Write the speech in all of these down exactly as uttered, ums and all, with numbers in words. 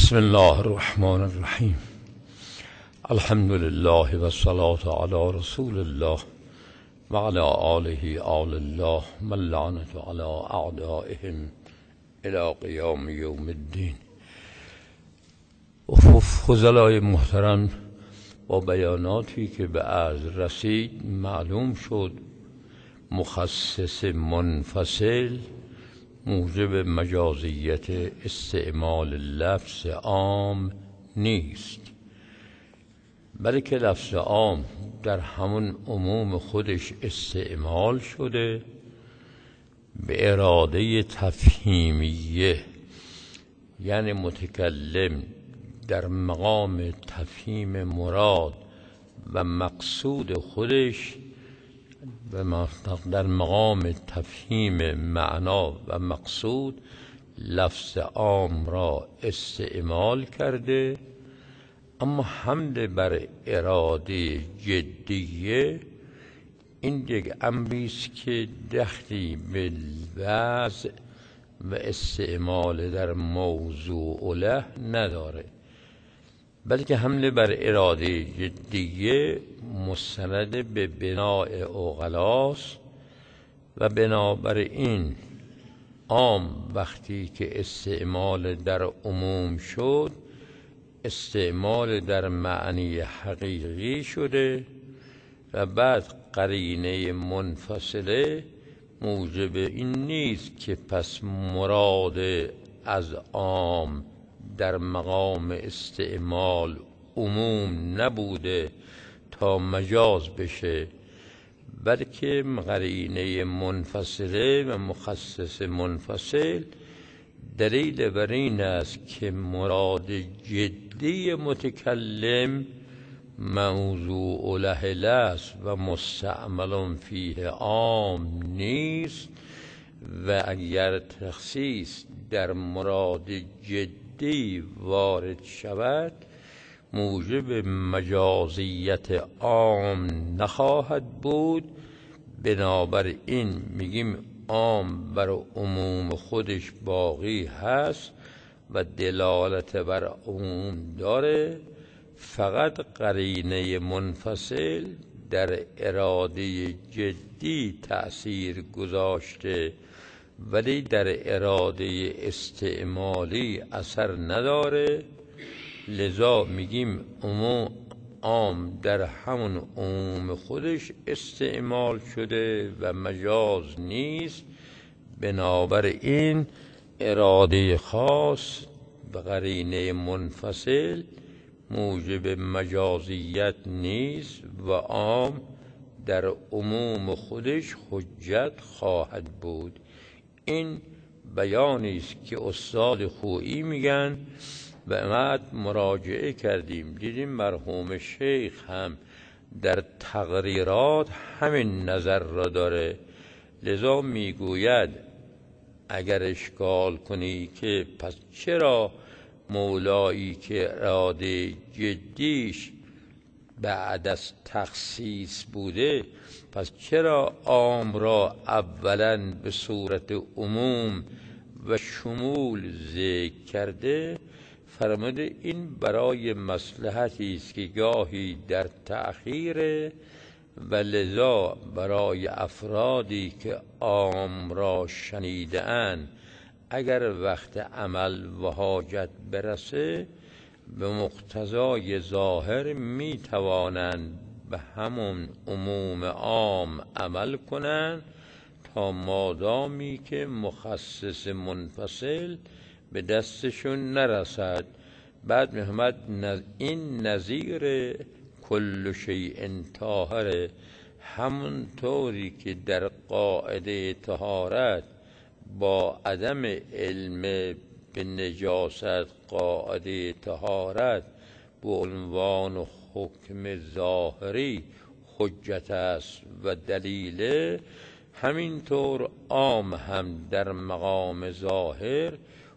بسم الله الرحمن الرحیم. الحمد لله و الصلاة علی رسول الله و علی آله آل الله و اللعنة علی اعدائهم الی قیام یوم الدین. فضلای محترم، با بیاناتی که به عرض رسید معلوم شد مخصص منفصل موجب مجازیت استعمال لفظ عام نیست، بلکه لفظ عام در همون عموم خودش استعمال شده به اراده تفهیمیه، یعنی متکلم در مقام تفهیم مراد و مقصود خودش و در مقام تفهیم معنا و مقصود لفظ عام را استعمال کرده، اما حمل بر اراده جدیه این یک امری است که دخلی به وضع و استعمال در موضوع له نداره، بلکه حمله بر اراده جدیه مستند به بناء عقلاست و بنابراین عام وقتی که استعمال در عموم شد استعمال در معنی حقیقی شده و بعد قرینه منفصله موجب این نیست که پس مراد از عام در مقام استعمال عموم نبوده تا مجاز بشه، بلکه قرینه منفصله و مخصص منفصل دلیل بر این است که مراد جدی متکلم موضوع له است و مستعمل فیه عام نیست، و اگر تخصیص در مراد جدی وارد شود موجب مجازیت عام نخواهد بود. بنابراین میگیم عام بر عموم خودش باقی هست و دلالت بر عموم داره، فقط قرینه منفصل در اراده جدی تأثیر گذاشته ولی در اراده استعمالی اثر نداره. لذا میگیم عموم عام در همون عموم خودش استعمال شده و مجاز نیست، بنابراین اراده خاص و قرینه منفصل موجب مجازیت نیست و عام در عموم خودش حجت خواهد بود. این بیانی است که استاد خویی میگن و اینقدر مراجعه کردیم دیدیم مرحوم شیخ هم در تقریرات همین نظر را داره. لذا میگوید اگر اشکال کنی که پس چرا مولایی که اراده جدیش بعد از تخصیص بوده پس چرا عام را اولا به صورت عموم و شمول ذکر کرده؟ فرموده این برای مصلحتی است که گاهی در تأخیر و لذا برای افرادی که عام را شنیده‌اند اگر وقت عمل و حاجت برسه به مقتضای ظاهر می توانند به همون عموم عام عمل کنند تا مادامی که مخصص منفصل به دستشون نرسد. بعد محمد این نظیر کل شیء طاهر، همون طوری که در قاعده طهارت با عدم علم به نجاست قاعده طهارت به عنوان حکم ظاهری حجت است و دلیل، همینطور عام هم در مقام ظاهر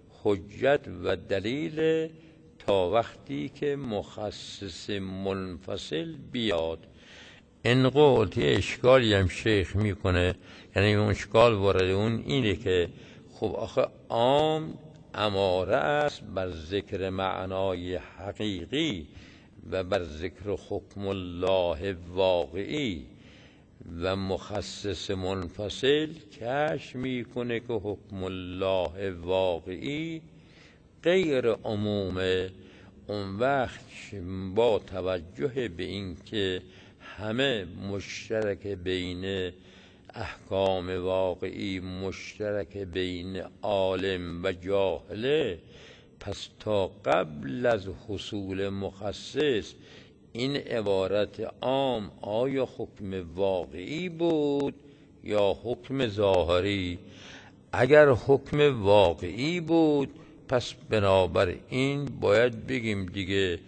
حجت و دلیل تا وقتی که مخصص منفصل بیاد. این قول یه اشکالی هم شیخ میکنه، یعنی اون اشکال وارد اون اینه که خب آخه عام اماره است بر ذکر معنای حقیقی و بر ذکر حکم الله واقعی و مخصص منفصل کشف میکنه که حکم الله واقعی غیر عمومه. اون وقت با توجه به اینکه همه مشترک بین احکام واقعی مشترک بین عالم و جاهله، پس تا قبل از حصول مخصص این عبارت عام آیا حکم واقعی بود یا حکم ظاهری؟ اگر حکم واقعی بود پس بنابراین باید بگیم دیگه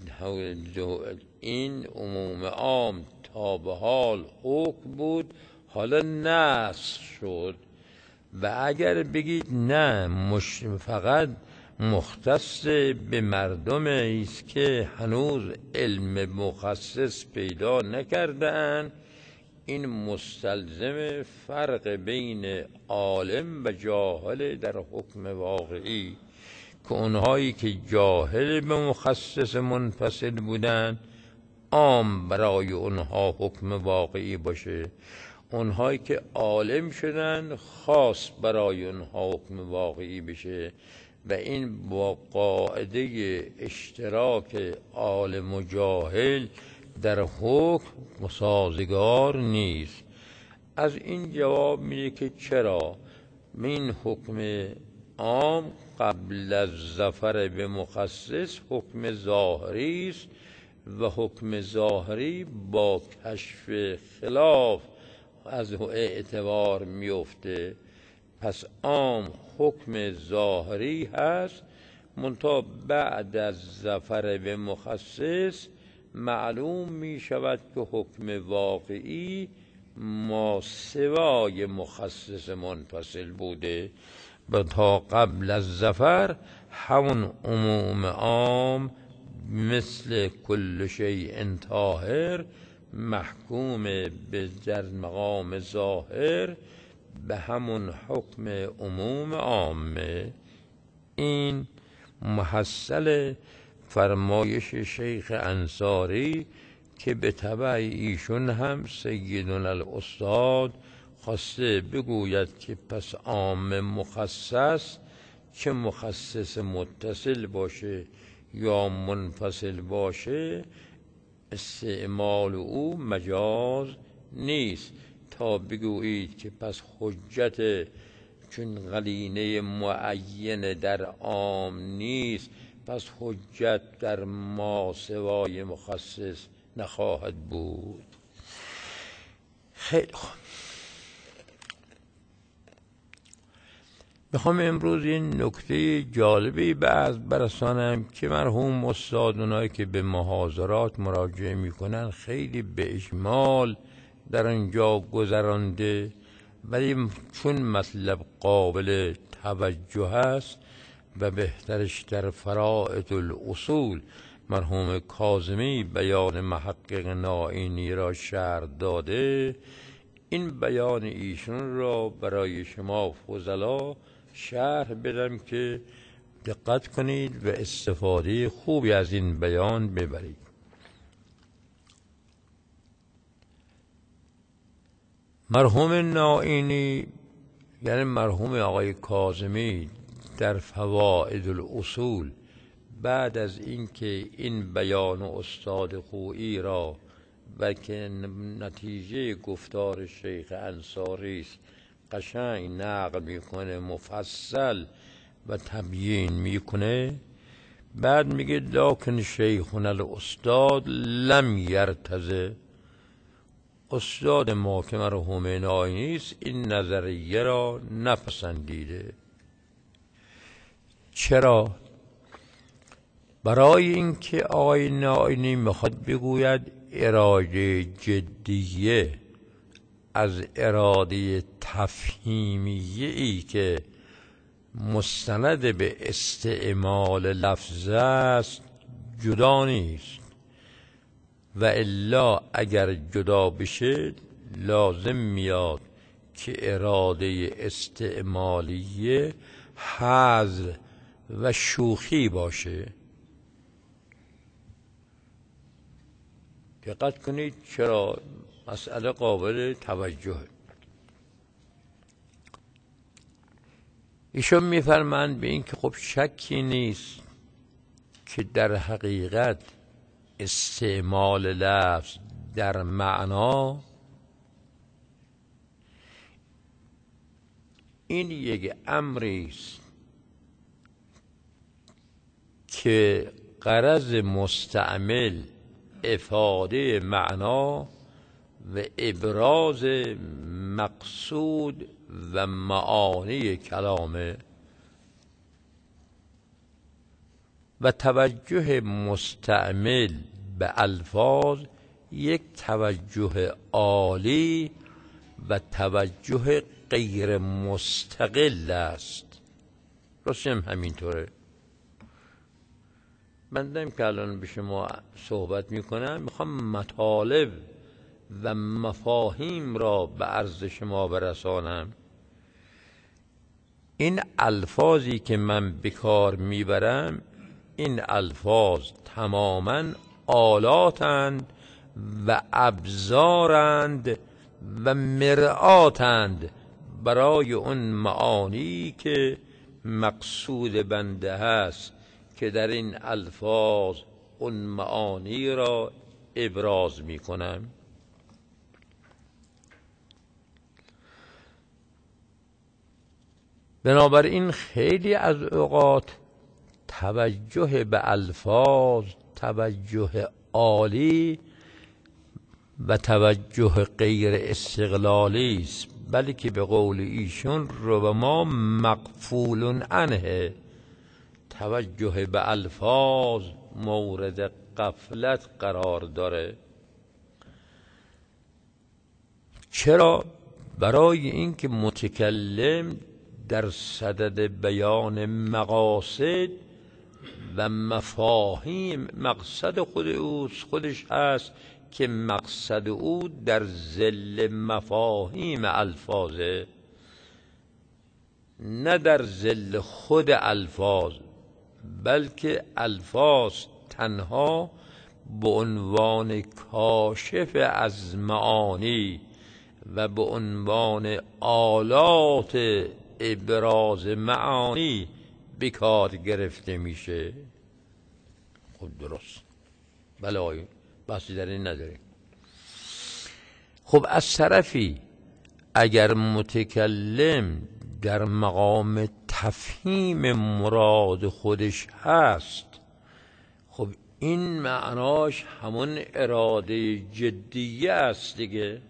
این عموم عام تا به حال حکم بود، حالا نسخ شد. و اگر بگید نه مش فقط مختص به مردم است که هنوز علم مخصص پیدا نکردن، این مستلزم فرق بین عالم و جاهل در حکم واقعی، که اونهایی که جاهل به مخصص منفصل بودن عام برای اونها حکم واقعی باشه، اونهایی که عالم شدن خاص برای اونها حکم واقعی بشه. و این با قاعده اشتراک عالم و جاهل در حکم سازگار نیست. از این جواب میده که چرا این حکم عام قبل از ظفر به مخصص حکم ظاهری است و حکم ظاهری با کشف خلاف از اعتبار میفته. پس عام حکم ظاهری هست، منتها بعد از ظفر به مخصص معلوم می شود که حکم واقعی ما سوای مخصص منفصل بوده و تا قبل از ظفر همون عموم عام مثل کل شیء طاهر محکوم به در مقام ظاهر به همون حکم عموم عامه. این محصل فرمایش شیخ انصاری که به تبع ایشون هم سیدنا الاستاد خواسته بگوید که پس عام مخصص چه مخصص متصل باشه یا منفصل باشه استعمال او مجاز نیست. تا بگویید که پس حجت چون قرینه معین در عام نیست پس حجت در ما سوای مخصص نخواهد بود. خیلی خوب، میخوام امروز این نکته جالبی بعض برسانم که مرحوم استاد اونایی که به محاضرات مراجعه میکنن خیلی به اجمال در اینجا گذرانده، ولی چون مطلب قابل توجه است و بهترش در فرائض الاصول مرحوم کاظمی بیان محقق نائینی را شرح داده، این بیان ایشون را برای شما فضلا شرح بدم که دقت کنید و استفاده خوبی از این بیان ببرید. مرحوم نائینی یعنی مرحوم آقای کاظمی در فوائد الاصول بعد از اینکه این بیان استاد خویی را و که نتیجه گفتار شیخ انصاری است قشنگ نقل میکنه مفصل و تبیین میکنه، بعد میگه لکن شیخنا الاستاد لم یرتضی، استاد ما که مرحوم نائینی است این نظریه را نپسندیده. چرا؟ برای اینکه آقای نائینی میخواد بگوید اراده جدیه از اراده تفهیمیه ای که مستند به استعمال لفظ است جدا نیست، و الا اگر جدا بشه لازم میاد که اراده استعمالیه حذر و شوخی باشه. دقت کنید چرا مسئله قابل توجهه. ایشون میفرمند به این که خب شکی نیست که در حقیقت استعمال لفظ در معنا این یک امری است که غرض مستعمل افاده معنا و ابراز مقصود و معانی کلامه و توجه مستعمل به الفاظ یک توجه عالی و توجه غیر مستقل است. راستم همینطوره. من دارم که الان به شما صحبت میکنم، میخوام مطالب و مفاهیم را به عرض شما برسانم. این الفاظی که من به کار میبرم، این الفاظ تماما آلاتند و ابزارند و مرآتند برای اون معانی که مقصود بنده هست که در این الفاظ اون معانی را ابراز می کنم. بنابراین خیلی از اوقات توجه به الفاظ توجه عالی و توجه غیر استقلالی است، بلکه به قول ایشون ربما مغفول عنه. توجه به الفاظ مورد غفلت قرار داره. چرا؟ برای اینکه متکلم در صدد بیان مقاصد و مفاهیم، مقصد خود اوست، خودش هست که مقصد او در ظل مفاهیم الفاظه، نه در ظل خود الفاظ، بلکه الفاظ تنها به عنوان کاشف از معانی و به عنوان آلات ابراز معانی به کار گرفته میشه. خب درست، بله، بحثی در این نداریم. خب از طرفی اگر متکلم در مقام تفهیم مراد خودش هست، خب این معناش همون اراده جدیه است دیگه.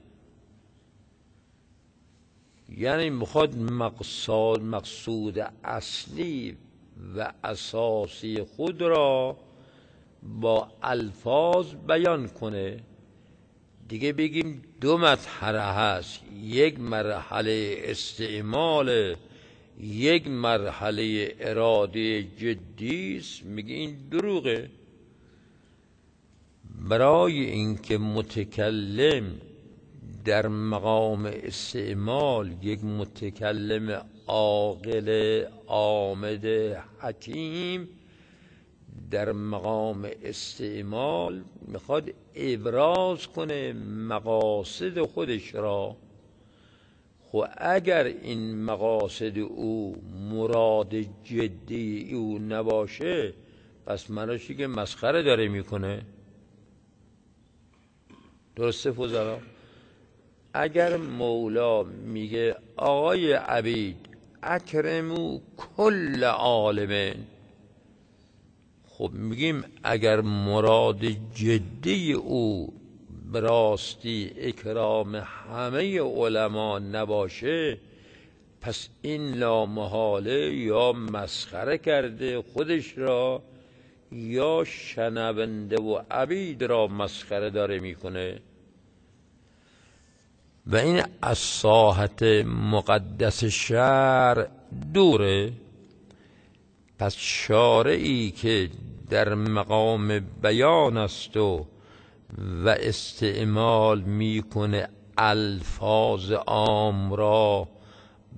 یعنی میخواد مقصود مقصود اصلی و اساسی خود را با الفاظ بیان کنه. دیگه بگیم دو مرحله هست، یک مرحله استعمال، یک مرحله اراده جدی است. میگه این دروغه. برای اینکه متکلم در مقام استعمال یک متکلم عاقل آمد حکیم در مقام استعمال میخواد ابراز کنه مقاصد خودش را. خب اگر این مقاصد او مراد جدی او نباشه، پس مناشی که مسخره داره میکنه. درسته فضلا؟ اگر مولا میگه آقای عبید اکرمو کل عالمین، خب میگیم اگر مراد جدی او براستی اکرام همه علما نباشه، پس این لامحاله یا مسخره کرده خودش را یا شنونده و عبید را مسخره داره میکنه و این از ساحت مقدس شرع دوره. پس شارعی که در مقام بیان است و و استعمال میکنه الفاظ عام را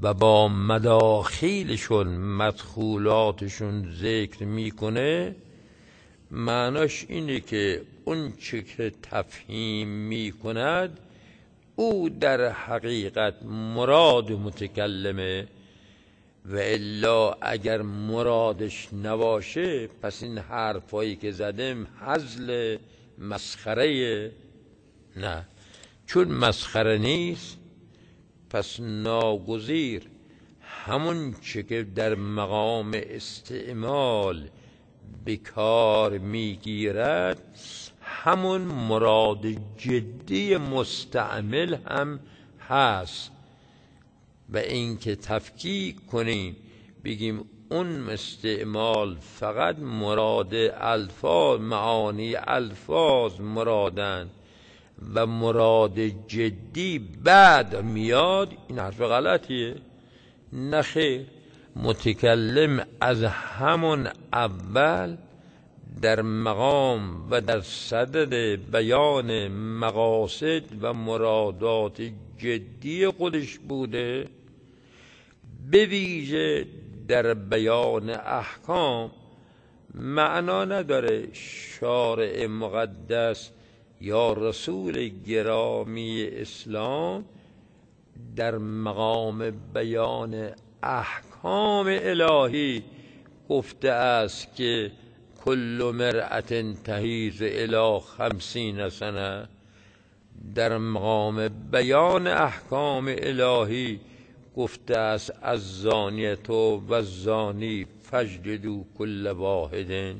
و با مداخیلشون مدخولاتشون ذکر میکنه، معناش اینه که اون چه که تفهیم میکند او در حقیقت مراد متکلمه، و الا اگر مرادش نباشه پس این حرفایی که زدم هزل مسخره. نه، چون مسخره نیست پس ناگزیر همون چه که در مقام استعمال بکار میگیرد همون مراد جدی مستعمل هم هست. و اینکه تفکیک کنیم بگیم اون استعمال فقط مراد الفاظ، معانی الفاظ مرادن و مراد جدی بعد میاد، این حرف غلطیه. نخیر، متکلم از همون اول در مقام و در صدد بیان مقاصد و مرادات جدی خودش بوده، به ویژه در بیان احکام. معنا نداره شارع مقدس یا رسول گرامی اسلام در مقام بیان احکام الهی گفته است که کل مرأة تحیض الی خمسین سنه. در مقام بیان احکام الهی گفته است الزانیة و الزانی فاجلدوا کل واحد.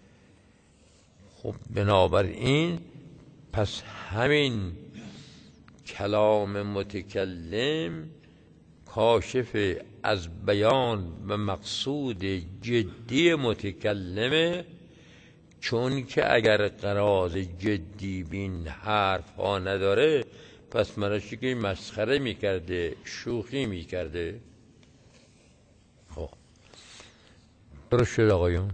خب بنابراین پس همین کلام متکلم کاشف از بیان و مقصود جدی متکلمه، چون که اگر قراض جدی بین حرف ها نداره پس مناشی که مسخره میکرده، شوخی میکرده. خب درست شد آقایون؟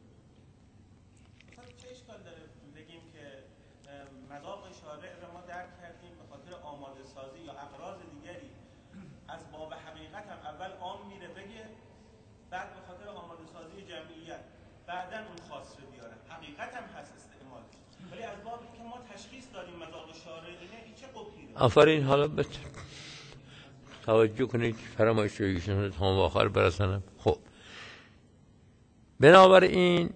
چه اشکال داره بگیم که مذاق شارع را ما درک کردیم به خاطر آماده سازی یا اغراض دیگری، از باب حقیقت هم اول عام میره بگه، بعد به خاطر آماده سازی جمعیت بعدن اون خاص رو بیاره. حقیقت هم هست استعمالش، ولی از باب که ما تشخیص دادیم مذاق شارع اینه، این چه قبحی داره؟ آفرین. حالا بت... توجه کنید فرمایش رو ایشون تا آخر برسنم. خب بنابراین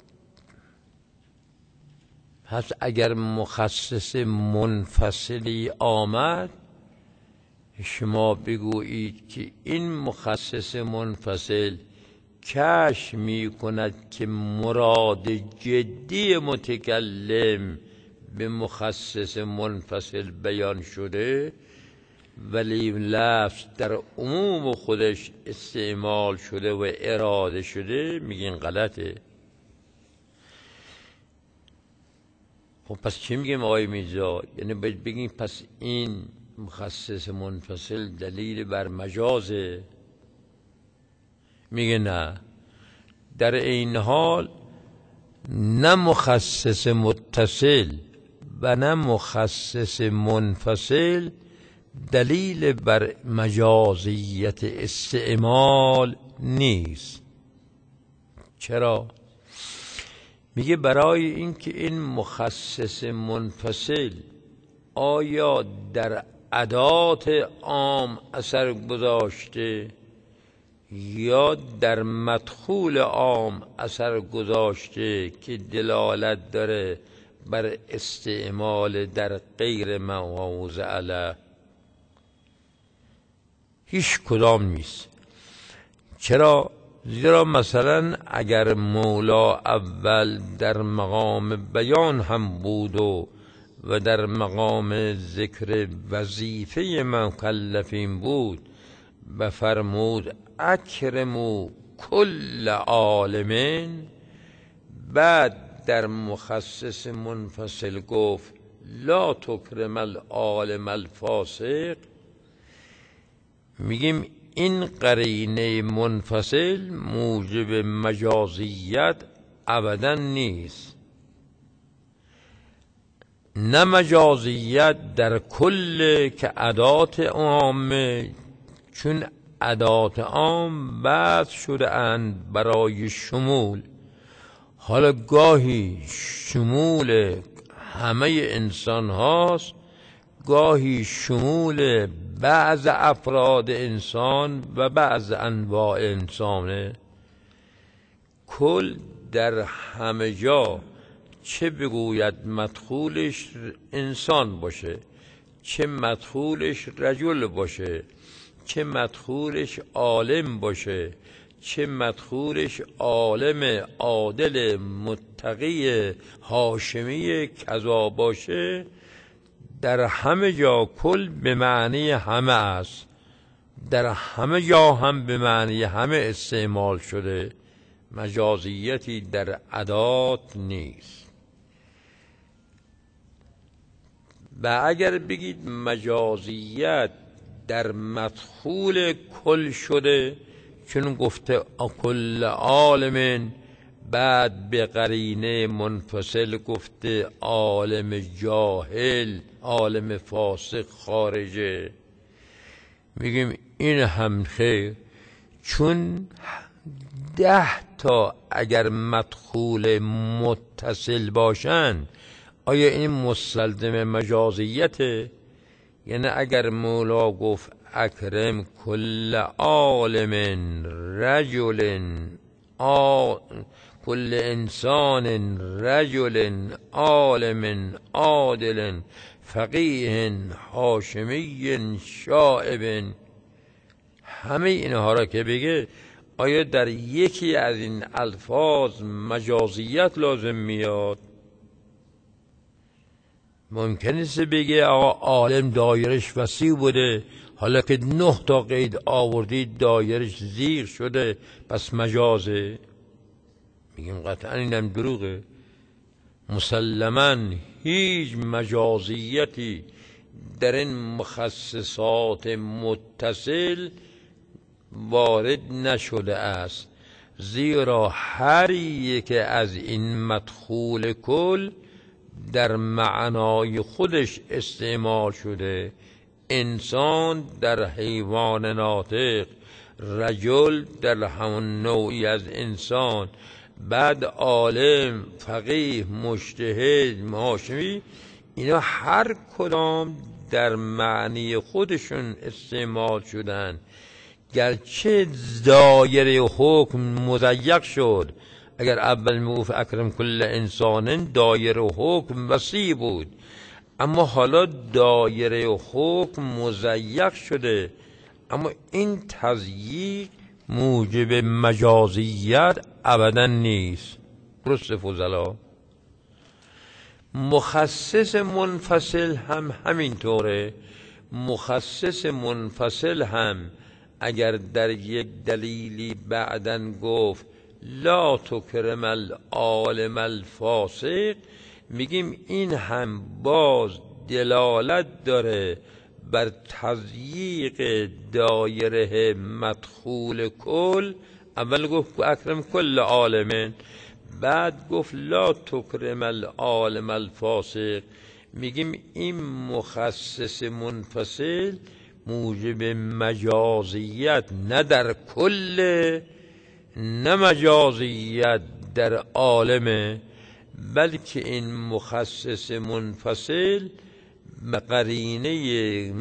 پس اگر مخصص منفصلی آمد، شما بگویید که این مخصص منفصل کشف می کند که مراد جدی متکلم به مخصص منفصل بیان شده، ولی لفظ در عموم خودش استعمال شده و اراده شده، میگین غلطه. خب پس چی میگیم آقای میرزا؟ یعنی باید بگیم پس این مخصص منفصل دلیل بر مجازه؟ میگه نه، در این حال نه مخصص متصل و نه مخصص منفصل دلیل بر مجازیت استعمال نیست. چرا؟ میگه برای اینکه این مخصص منفصل آیا در ادات عام اثر گذاشته یا در مدخول عام اثر گذاشته که دلالت داره بر استعمال در غیر موضع علیه؟ هیچ کدام نیست. چرا؟ زیرا مثلا اگر مولا اول در مقام بیان هم بود و و در مقام ذکر وظیفه مکلفین بود و فرمود اکرموا کل عالم، بعد در مخصص منفصل گفت لا تکرم العالم الفاسق، میگیم این قرینه منفصل موجب مجازیت ابدا نیست. نه مجازیت در کل که ادات عامه، چون ادات عام وضع شده اند برای شمول. حالا گاهی شمول همه انسان هاست، گاهی شمول بعض افراد انسان و بعض انواع انسانه. کل در همه جا، چه بگوید مدخولش انسان باشه، چه مدخولش رجل باشه، چه مدخولش عالم باشه، چه مدخولش عالم عادل متقی هاشمی کذا باشه، در همه جا کل به معنی همه است. در همه جا هم به معنی همه استعمال شده، مجازیتی در ادات نیست. و اگر بگید مجازیت در مدخول کل شده، چون گفته کل عالم، بعد به قرینه منفصل گفته عالم جاهل، عالم فاسق خارجه، میگیم این هم خیر. چون ده تا اگر مدخول متصل باشن، آیا این مستلزم مجازیته؟ یعنی اگر مولا گفت اکرم کل عالم رجل آ... کل انسان رجل عالم عادل فقیه هاشمی شائب، همه اینها را که بگه، آیا در یکی از این الفاظ مجازیت لازم میاد؟ ممکن است بگه آقا عالم دایرش وسیع بوده، حالا که نه تا قید آوردید دایرش زیغ شده، پس مجازه. میگیم قطعا اینم دروغه. مسلماً هیچ مجازیتی در این مخصصات متصل وارد نشده است، زیرا هر یک از این مدخول کل در معنای خودش استعمال شده. انسان در حیوان ناطق، رجل در همون نوعی از انسان، بعد عالم، فقیه، مجتهد، هاشمی، اینا هر کدام در معنی خودشون استعمال شدن. گرچه دایره حکم مضیق شد، اگر اول میگفت اکرم کل انسان دایره حکم وسیع بود، اما حالا دایره حکم مضیق شده. اما این تضییق موجب مجازیت ابدا نیست. درست فضلا؟ مخصص منفصل هم همینطوره. مخصص منفصل هم اگر در یک دلیلی بعدن گفت لا تکرم العالم الفاسق، میگیم این هم باز دلالت داره بر تضییق دایره مدخول کل. اول گفت اکرم کل عالم، بعد گفت لا تکرم العالم الفاسق. میگیم این مخصص منفصل موجب مجازیت نه در کل، نه مجازیت در عالمه، بلکه این مخصص منفصل قرینه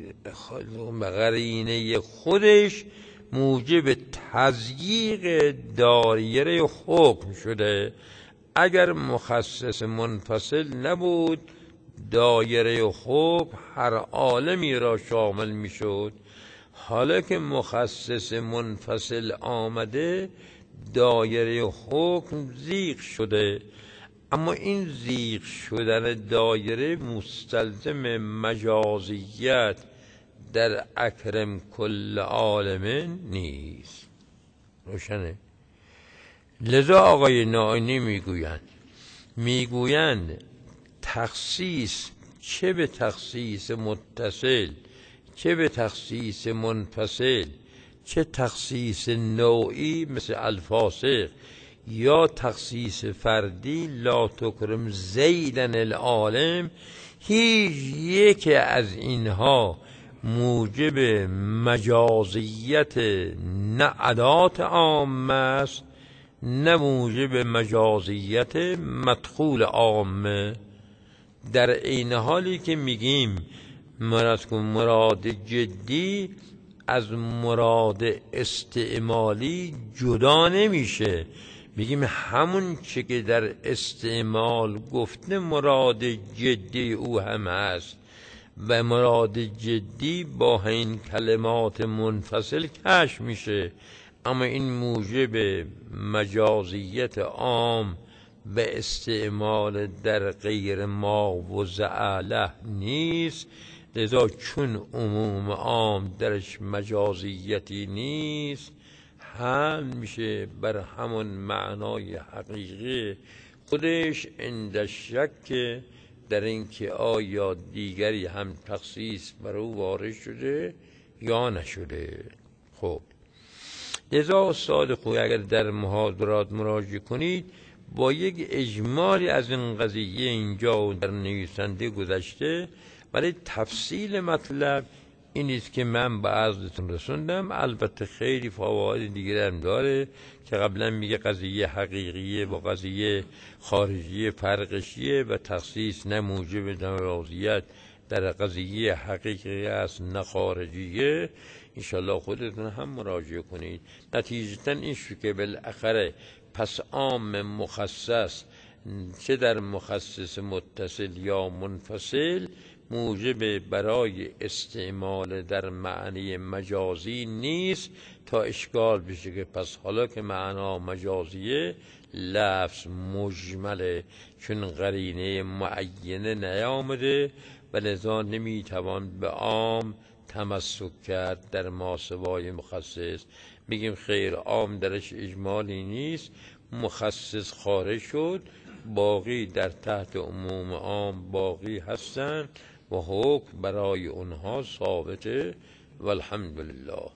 قرینه خودش موجب تضییق دایره حکم شده. اگر مخصص منفصل نبود، دایره حکم هر عالمی را شامل می شد. حالا که مخصص منفصل آمده، دایره حکم زیغ شده. اما این زیغ شدن دایره مستلزم مجازیت در اکرم کل عالم نیست. روشنه؟ لذا آقای نائینی میگویند میگویند تخصیص، چه به تخصیص متصل، چه به تخصیص منفصل، چه تخصیص نوعی مثل الفاسق، یا تخصیص فردی لا تکرم زیدن العالم، هیچ یک از اینها موجب مجازیت نه عدات عامه است نه موجب مجازیت مدخول عامه. در این حالی که میگیم مراد مراد جدی از مراد استعمالی جدا نمیشه، میگیم همون چه که در استعمال گفته مراد جدی او هم هست و مراد جدی با این کلمات منفصل کشف میشه. اما این موجب مجازیت عام به استعمال در غیر ما و زعله نیست، لذا چون عموم عام درش مجازیتی نیست هم میشه بر همون معنای حقیقی خودش عند شک در اینکه آیا دیگری هم تخصیص بر او وارد شده یا نشده. خب لذا استاد خوی اگر در محاضرات مراجعه کنید با یک اجمالی از این قضیه اینجا در نویسنده گذشته، ولی تفصیل مطلب این است که من به عرضتون رسوندم. البته خیلی فواید دیگر هم داره که قبلا میگه قضیه حقیقیه با قضیه خارجیه فرقشیه و تخصیص نه موجب نرازیت در قضیه حقیقی است نه خارجیه. انشالله خودتون هم مراجعه کنید. نتیجتا این شو که بالاخره پس عام مخصص چه در مخصص متصل یا منفصل موجب برای استعمال در معنی مجازی نیست تا اشکال بشه که پس حالا که معنا مجازیه لفظ مجمله چون قرینه معینه نیامده و لذا نمیتوان به عام تمسک کرد در ماسوای مخصص. میگیم خیر عام درش اجمالی نیست، مخصص خارج شد، باقی در تحت عموم عام باقی هستند و حکم برای اونها ثابته والحمدلله.